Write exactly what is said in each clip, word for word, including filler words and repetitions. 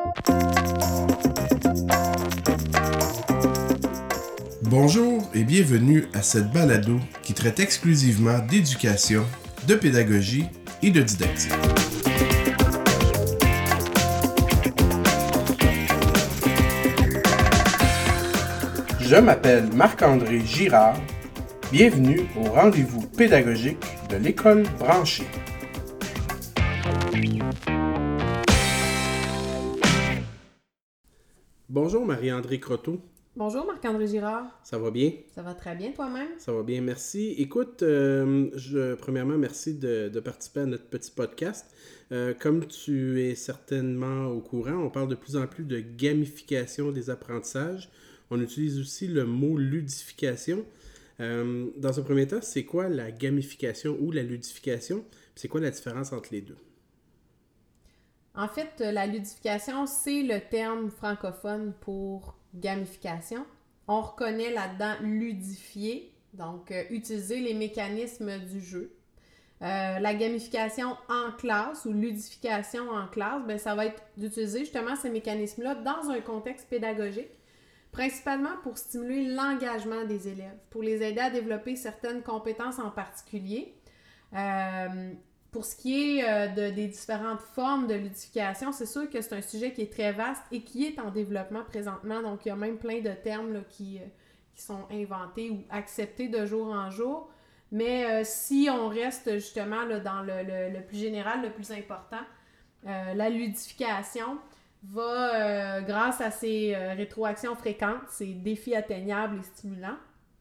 Bonjour et bienvenue à cette balado qui traite exclusivement d'éducation, de pédagogie et de didactique. Je m'appelle Marc-André Girard. Bienvenue au rendez-vous pédagogique de l'école branchée. Bonjour Marie-André Croteau. Bonjour Marc-André Girard. Ça va bien? Ça va très bien toi-même? Ça va bien, merci. Écoute, euh, je, premièrement, merci de, de participer à notre petit podcast. Euh, comme tu es certainement au courant, on parle de plus en plus de gamification des apprentissages. On utilise aussi le mot ludification. Euh, dans un premier temps, c'est quoi la gamification ou la ludification? C'est quoi la différence entre les deux? En fait, la ludification, c'est le terme francophone pour gamification. On reconnaît là-dedans ludifier, donc euh, utiliser les mécanismes du jeu. Euh, la gamification en classe ou ludification en classe, bien, ça va être d'utiliser justement ces mécanismes-là dans un contexte pédagogique, principalement pour stimuler l'engagement des élèves, pour les aider à développer certaines compétences en particulier. Euh, Pour ce qui est euh, de, des différentes formes de ludification, c'est sûr que c'est un sujet qui est très vaste et qui est en développement présentement. Donc, il y a même plein de termes là, qui, euh, qui sont inventés ou acceptés de jour en jour. Mais euh, si on reste justement là, dans le, le, le plus général, le plus important, euh, la ludification va, euh, grâce à ses euh, rétroactions fréquentes, ses défis atteignables et stimulants,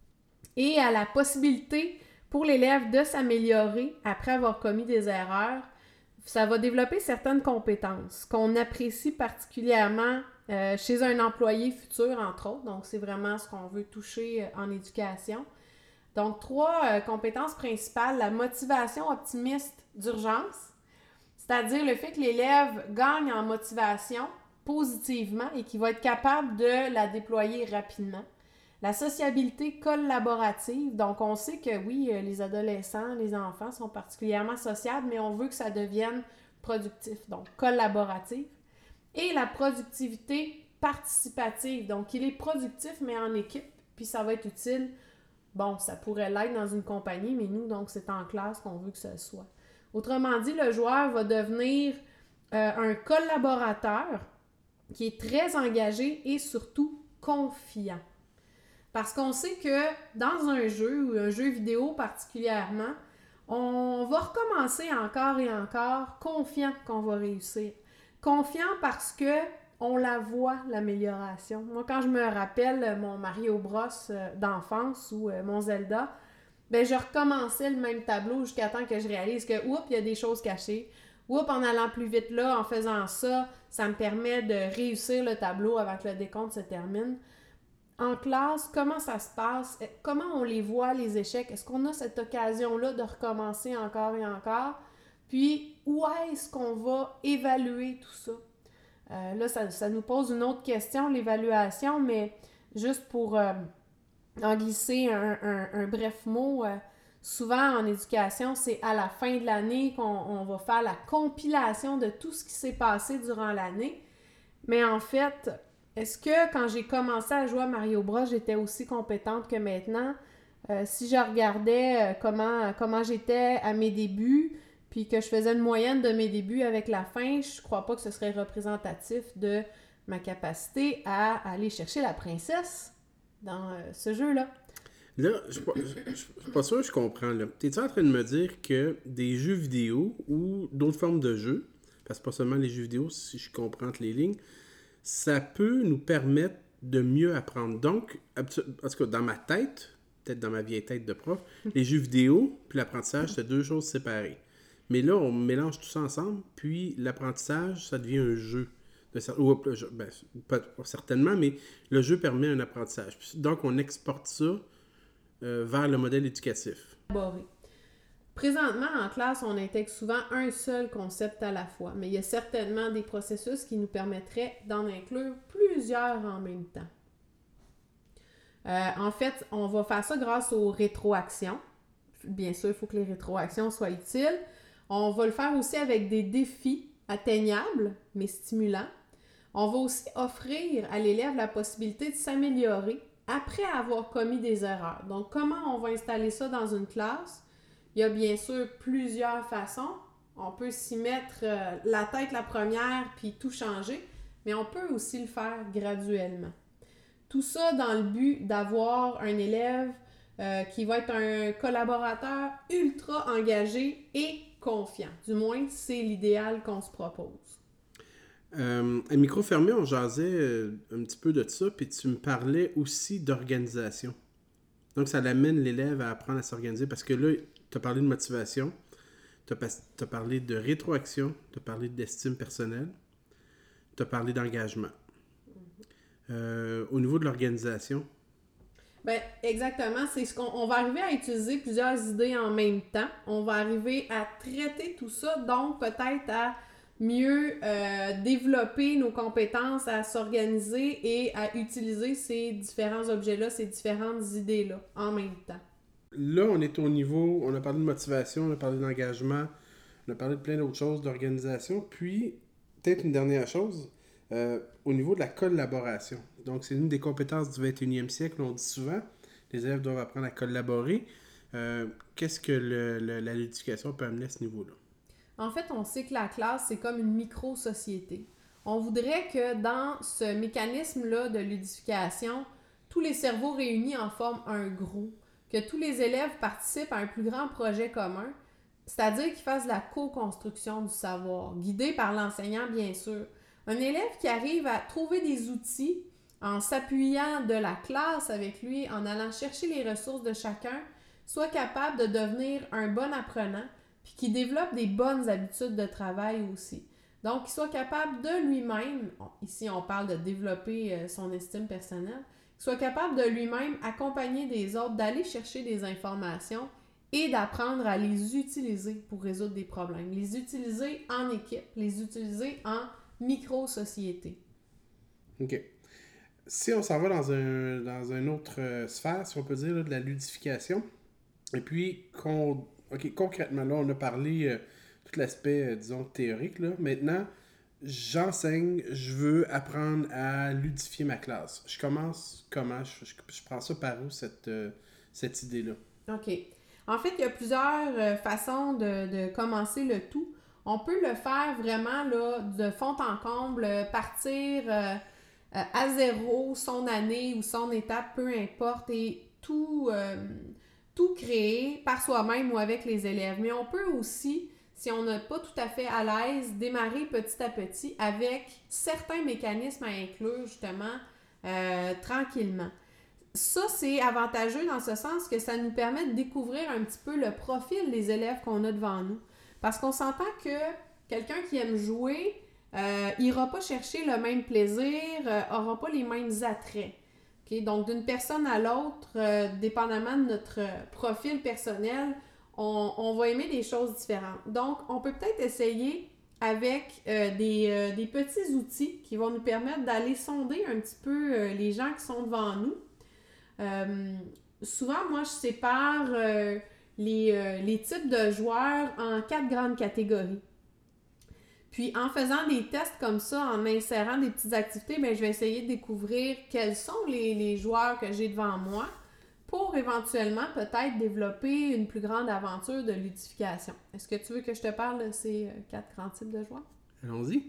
et à la possibilité pour l'élève de s'améliorer après avoir commis des erreurs, ça va développer certaines compétences qu'on apprécie particulièrement euh, chez un employé futur, entre autres. Donc, c'est vraiment ce qu'on veut toucher euh, en éducation. Donc, trois euh, compétences principales. La motivation optimiste d'urgence, c'est-à-dire le fait que l'élève gagne en motivation positivement et qu'il va être capable de la déployer rapidement. La sociabilité collaborative, donc on sait que oui, les adolescents, les enfants sont particulièrement sociables, mais on veut que ça devienne productif, donc collaboratif. Et la productivité participative, donc il est productif mais en équipe, puis ça va être utile. Bon, ça pourrait l'être dans une compagnie, mais nous, donc c'est en classe qu'on veut que ce soit. Autrement dit, le joueur va devenir euh, un collaborateur qui est très engagé et surtout confiant. Parce qu'on sait que dans un jeu, ou un jeu vidéo particulièrement, on va recommencer encore et encore, confiant qu'on va réussir. Confiant parce que on la voit, l'amélioration. Moi, quand je me rappelle mon Mario Bros d'enfance ou mon Zelda, ben je recommençais le même tableau jusqu'à temps que je réalise que, oups, il y a des choses cachées. Oups, en allant plus vite là, en faisant ça, ça me permet de réussir le tableau avant que le décompte se termine. En classe, comment ça se passe? Comment on les voit, les échecs? Est-ce qu'on a cette occasion-là de recommencer encore et encore? Puis, où est-ce qu'on va évaluer tout ça? Euh, là, ça, ça nous pose une autre question, l'évaluation, mais juste pour euh, en glisser un, un, un bref mot, euh, souvent en éducation, c'est à la fin de l'année qu'on on va faire la compilation de tout ce qui s'est passé durant l'année. Mais en fait, est-ce que quand j'ai commencé à jouer à Mario Bros, j'étais aussi compétente que maintenant? Euh, si je regardais euh, comment, comment j'étais à mes débuts, puis que je faisais une moyenne de mes débuts avec la fin, je crois pas que ce serait représentatif de ma capacité à aller chercher la princesse dans euh, ce jeu-là. Là, je ne suis pas sûr que je comprends. T'es-tu en train de me dire que des jeux vidéo ou d'autres formes de jeux, parce que pas seulement les jeux vidéo, si je comprends entre les lignes, ça peut nous permettre de mieux apprendre. Donc, en tout cas, dans ma tête, peut-être dans ma vieille tête de prof, les jeux vidéo puis l'apprentissage, c'est deux choses séparées. Mais là, on mélange tout ça ensemble, puis l'apprentissage, ça devient un jeu. De, ou, ben, pas, certainement, mais le jeu permet un apprentissage. Donc, on exporte ça euh, vers le modèle éducatif. Présentement, en classe, on intègre souvent un seul concept à la fois, mais il y a certainement des processus qui nous permettraient d'en inclure plusieurs en même temps. Euh, en fait, on va faire ça grâce aux rétroactions. Bien sûr, il faut que les rétroactions soient utiles. On va le faire aussi avec des défis atteignables, mais stimulants. On va aussi offrir à l'élève la possibilité de s'améliorer après avoir commis des erreurs. Donc, comment on va installer ça dans une classe? Il y a bien sûr plusieurs façons. On peut s'y mettre euh, la tête la première puis tout changer, mais on peut aussi le faire graduellement. Tout ça dans le but d'avoir un élève euh, qui va être un collaborateur ultra engagé et confiant. Du moins, c'est l'idéal qu'on se propose. Euh, à micro fermé, on jasait euh, un petit peu de ça, puis tu me parlais aussi d'organisation. Donc, ça l'amène l'élève à apprendre à s'organiser parce que là, tu as parlé de motivation, tu as parlé de rétroaction, tu as parlé d'estime personnelle, tu as parlé d'engagement. Euh, au niveau de l'organisation? Ben, exactement. C'est ce qu'on on va arriver à utiliser plusieurs idées en même temps. On va arriver à traiter tout ça, donc peut-être à mieux euh, développer nos compétences à s'organiser et à utiliser ces différents objets-là, ces différentes idées-là en même temps. Là, on est au niveau, on a parlé de motivation, on a parlé d'engagement, on a parlé de plein d'autres choses, d'organisation, puis peut-être une dernière chose, euh, au niveau de la collaboration. Donc, c'est une des compétences du vingt et unième siècle, on dit souvent, les élèves doivent apprendre à collaborer. Euh, qu'est-ce que le, le, la ludification peut amener à ce niveau-là? En fait, on sait que la classe, c'est comme une micro-société. On voudrait que dans ce mécanisme-là de ludification, tous les cerveaux réunis en forment un gros, que tous les élèves participent à un plus grand projet commun, c'est-à-dire qu'ils fassent la co-construction du savoir, guidé par l'enseignant, bien sûr. Un élève qui arrive à trouver des outils en s'appuyant de la classe avec lui, en allant chercher les ressources de chacun, soit capable de devenir un bon apprenant, puis qui développe des bonnes habitudes de travail aussi. Donc, qu'il soit capable de lui-même, ici on parle de développer son estime personnelle, qu'il soit capable de lui-même accompagner des autres, d'aller chercher des informations et d'apprendre à les utiliser pour résoudre des problèmes. Les utiliser en équipe, les utiliser en micro-société. OK. Si on s'en va dans un dans une autre euh, sphère, si on peut dire, là, de la ludification, et puis qu'on OK, concrètement, là, on a parlé euh, tout l'aspect, euh, disons, théorique. Là. Maintenant, j'enseigne, je veux apprendre à ludifier ma classe. Je commence comment? Je, je, je prends ça par où, cette, euh, cette idée-là? OK. En fait, il y a plusieurs euh, façons de, de commencer le tout. On peut le faire vraiment là, de fond en comble, partir euh, euh, à zéro, son année ou son étape, peu importe, et tout... Euh, tout créer par soi-même ou avec les élèves. Mais on peut aussi, si on n'est pas tout à fait à l'aise, démarrer petit à petit avec certains mécanismes à inclure justement euh, tranquillement. Ça, c'est avantageux dans ce sens que ça nous permet de découvrir un petit peu le profil des élèves qu'on a devant nous. Parce qu'on s'entend que quelqu'un qui aime jouer euh, n'ira pas chercher le même plaisir, n'aura euh, pas les mêmes attraits. Okay? Donc, d'une personne à l'autre, euh, dépendamment de notre profil personnel, on, on va aimer des choses différentes. Donc, on peut peut-être essayer avec euh, des, euh, des petits outils qui vont nous permettre d'aller sonder un petit peu euh, les gens qui sont devant nous. Euh, souvent, moi, je sépare euh, les, euh, les types de joueurs en quatre grandes catégories. Puis, en faisant des tests comme ça, en insérant des petites activités, bien, je vais essayer de découvrir quels sont les, les joueurs que j'ai devant moi pour éventuellement peut-être développer une plus grande aventure de ludification. Est-ce que tu veux que je te parle de ces quatre grands types de joueurs? Allons-y.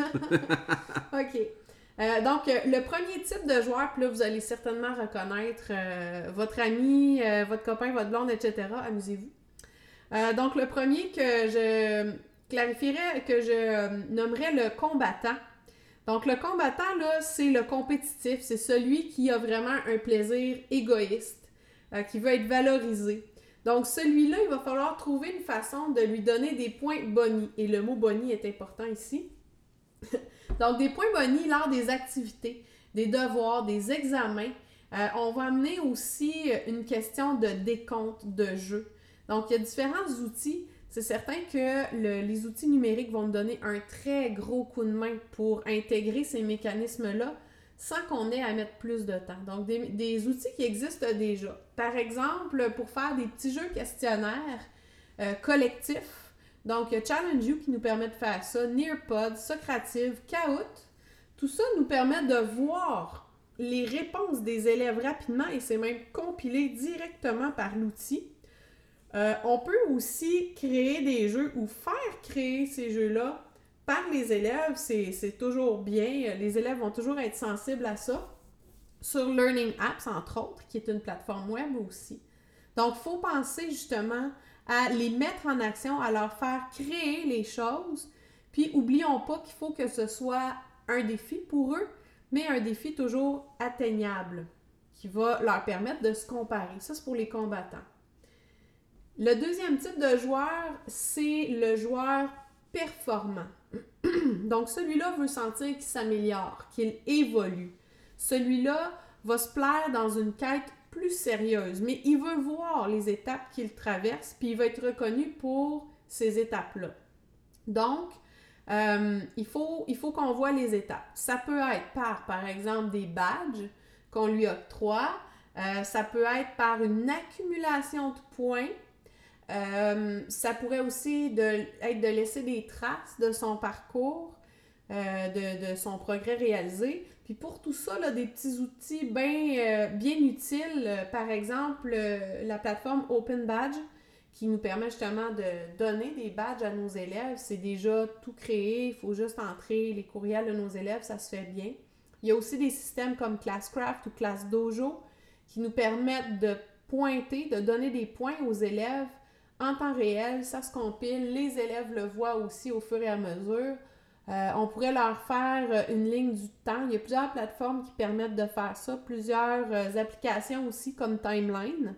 OK. Euh, donc, euh, le premier type de joueur, puis là, vous allez certainement reconnaître euh, votre ami, euh, votre copain, votre blonde, et cetera. Amusez-vous. Euh, donc, le premier que je... clarifierais, que je euh, nommerais le combattant. Donc, le combattant, là, c'est le compétitif. C'est celui qui a vraiment un plaisir égoïste, euh, qui veut être valorisé. Donc, celui-là, il va falloir trouver une façon de lui donner des points boni. Et le mot boni est important ici. Donc, des points boni lors des activités, des devoirs, des examens. Euh, on va amener aussi une question de décompte de jeu. Donc, il y a différents outils. C'est certain que le, les outils numériques vont nous donner un très gros coup de main pour intégrer ces mécanismes-là sans qu'on ait à mettre plus de temps. Donc, des, des outils qui existent déjà. Par exemple, pour faire des petits jeux questionnaires euh, collectifs. Donc, il y a Challenge You qui nous permet de faire ça, Nearpod, Socrative, Kahoot. Tout ça nous permet de voir les réponses des élèves rapidement et c'est même compilé directement par l'outil. Euh, on peut aussi créer des jeux ou faire créer ces jeux-là par les élèves. C'est, c'est toujours bien. Les élèves vont toujours être sensibles à ça. Sur Learning Apps, entre autres, qui est une plateforme web aussi. Donc, il faut penser justement à les mettre en action, à leur faire créer les choses. Puis, oublions pas qu'il faut que ce soit un défi pour eux, mais un défi toujours atteignable, qui va leur permettre de se comparer. Ça, c'est pour les combattants. Le deuxième type de joueur, c'est le joueur performant. Donc, celui-là veut sentir qu'il s'améliore, qu'il évolue. Celui-là va se plaire dans une quête plus sérieuse, mais il veut voir les étapes qu'il traverse, puis il va être reconnu pour ces étapes-là. Donc, euh, il faut, il faut qu'on voit les étapes. Ça peut être par, par exemple, des badges qu'on lui octroie. Euh, ça peut être par une accumulation de points. Euh, ça pourrait aussi de, être de laisser des traces de son parcours, euh, de, de son progrès réalisé. Puis pour tout ça, là, des petits outils bien, euh, bien utiles, euh, par exemple, euh, la plateforme Open Badge, qui nous permet justement de donner des badges à nos élèves. C'est déjà tout créé, il faut juste entrer les courriels de nos élèves, ça se fait bien. Il y a aussi des systèmes comme Classcraft ou ClassDojo qui nous permettent de pointer, de donner des points aux élèves en temps réel. Ça se compile, les élèves le voient aussi au fur et à mesure. Euh, on pourrait leur faire une ligne du temps. Il y a plusieurs plateformes qui permettent de faire ça, plusieurs euh, applications aussi comme Timeline.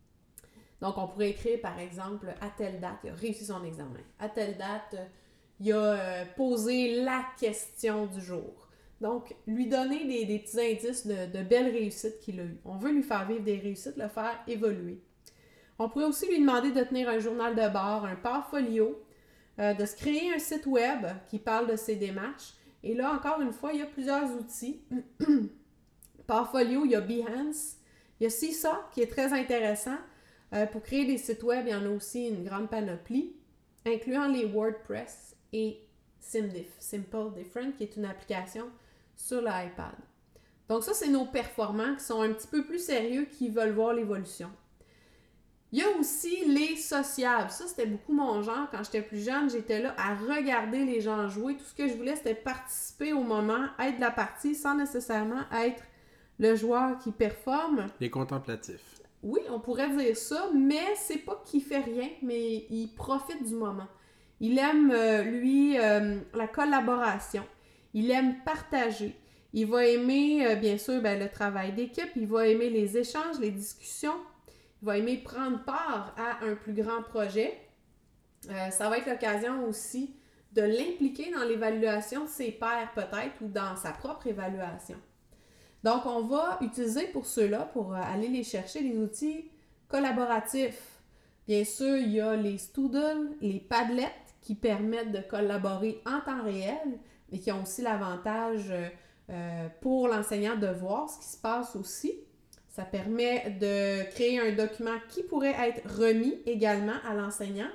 Donc, on pourrait écrire, par exemple, à telle date, il a réussi son examen. À telle date, il a euh, posé la question du jour. Donc, lui donner des, des petits indices de, de belles réussites qu'il a eues. On veut lui faire vivre des réussites, le faire évoluer. On pourrait aussi lui demander de tenir un journal de bord, un portfolio, euh, de se créer un site web qui parle de ses démarches. Et là, encore une fois, il y a plusieurs outils. Portfolio, il y a Behance, il y a Seesaw qui est très intéressant. Euh, pour créer des sites web, il y en a aussi une grande panoplie, incluant les WordPress et SimDiff, Simple Different, qui est une application sur l'iPad. Donc ça, c'est nos performants qui sont un petit peu plus sérieux, qui veulent voir l'évolution. Il y a aussi les sociables. Ça, c'était beaucoup mon genre. Quand j'étais plus jeune, j'étais là à regarder les gens jouer. Tout ce que je voulais, c'était participer au moment, être de la partie, sans nécessairement être le joueur qui performe. Les contemplatifs. Oui, on pourrait dire ça, mais c'est pas qu'il fait rien, mais il profite du moment. Il aime, euh, lui, euh, la collaboration. Il aime partager. Il va aimer, euh, bien sûr, ben, le travail d'équipe. Il va aimer les échanges, les discussions. Il va aimer prendre part à un plus grand projet. Euh, ça va être l'occasion aussi de l'impliquer dans l'évaluation de ses pairs, peut-être, ou dans sa propre évaluation. Donc, on va utiliser pour ceux-là, pour aller les chercher, les outils collaboratifs. Bien sûr, il y a les Stoodle, les Padlet qui permettent de collaborer en temps réel, mais qui ont aussi l'avantage euh, pour l'enseignant de voir ce qui se passe aussi. Ça permet de créer un document qui pourrait être remis également à l'enseignant.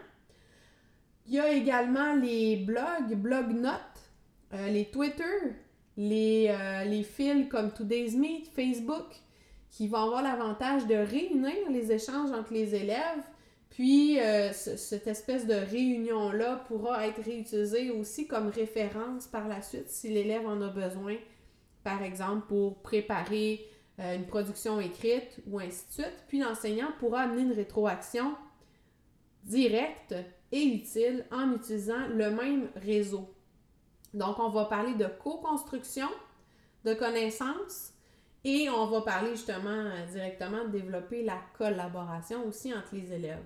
Il y a également les blogs, blog notes, euh, les Twitter, Les, euh, les fils comme Today's Meet, Facebook, qui vont avoir l'avantage de réunir les échanges entre les élèves. Puis, euh, ce, cette espèce de réunion-là pourra être réutilisée aussi comme référence par la suite si l'élève en a besoin, par exemple, pour préparer euh, une production écrite ou ainsi de suite. Puis, l'enseignant pourra amener une rétroaction directe et utile en utilisant le même réseau. Donc, on va parler de co-construction, de connaissances, et on va parler justement euh, directement de développer la collaboration aussi entre les élèves.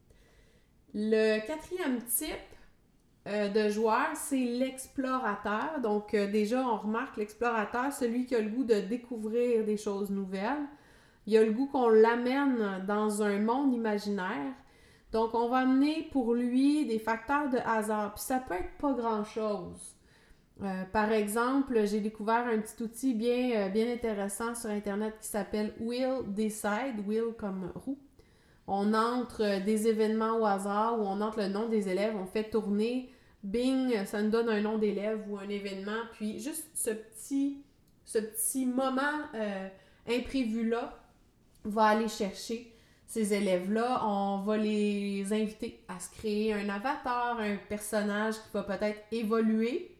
Le quatrième type euh, de joueur, c'est l'explorateur. Donc, euh, déjà, on remarque l'explorateur, celui qui a le goût de découvrir des choses nouvelles. Il a le goût qu'on l'amène dans un monde imaginaire. Donc, on va amener pour lui des facteurs de hasard. Puis ça peut être pas grand-chose. Euh, par exemple, j'ai découvert un petit outil bien, euh, bien intéressant sur Internet qui s'appelle Wheel Decide, Wheel comme roue. On entre des événements au hasard ou on entre le nom des élèves, on fait tourner bing, ça nous donne un nom d'élève ou un événement, puis juste ce petit, ce petit moment euh, imprévu-là va aller chercher ces élèves-là. On va les inviter à se créer un avatar, un personnage qui va peut-être évoluer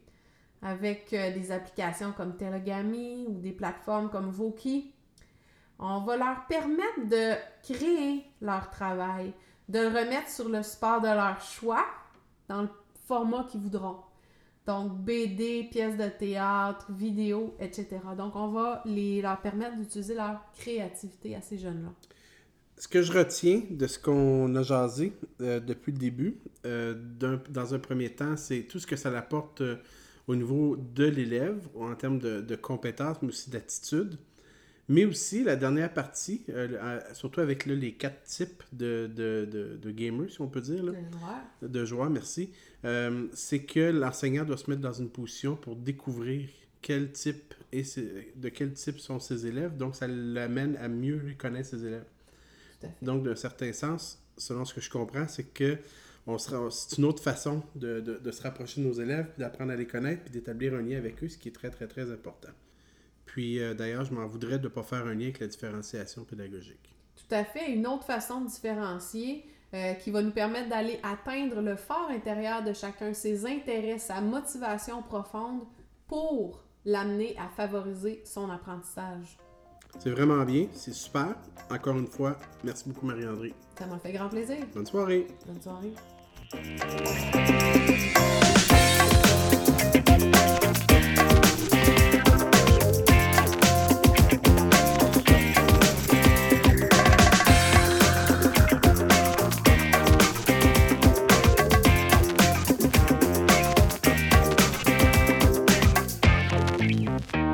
avec euh, des applications comme Telogami ou des plateformes comme Voki. On va leur permettre de créer leur travail, de le remettre sur le support de leur choix, dans le format qu'ils voudront. Donc, B D, pièces de théâtre, vidéo, et cetera. Donc, on va les, leur permettre d'utiliser leur créativité à ces jeunes-là. Ce que je retiens de ce qu'on a jasé euh, depuis le début, euh, d'un, dans un premier temps, c'est tout ce que ça apporte euh, au niveau de l'élève, en termes de, de compétences, mais aussi d'attitude. Mais aussi, la dernière partie, euh, surtout avec là, les quatre types de, de, de, de gamers, si on peut dire. Là, de joueurs. De joueurs, merci. Euh, c'est que l'enseignant doit se mettre dans une position pour découvrir quel type et ses, de quel type sont ses élèves. Donc, ça l'amène à mieux connaître ses élèves. Tout à fait. Donc, d'un certain sens, selon ce que je comprends, c'est que on sera, c'est une autre façon de, de, de se rapprocher de nos élèves, puis d'apprendre à les connaître, puis d'établir un lien avec eux, ce qui est très, très, très important. Puis, euh, d'ailleurs, je m'en voudrais de ne pas faire un lien avec la différenciation pédagogique. Tout à fait. Une autre façon de différencier euh, qui va nous permettre d'aller atteindre le fort intérieur de chacun, ses intérêts, sa motivation profonde pour l'amener à favoriser son apprentissage. C'est vraiment bien, c'est super. Encore une fois, merci beaucoup Marie-André. Ça m'a fait grand plaisir. Bonne soirée. Bonne soirée. Thank you.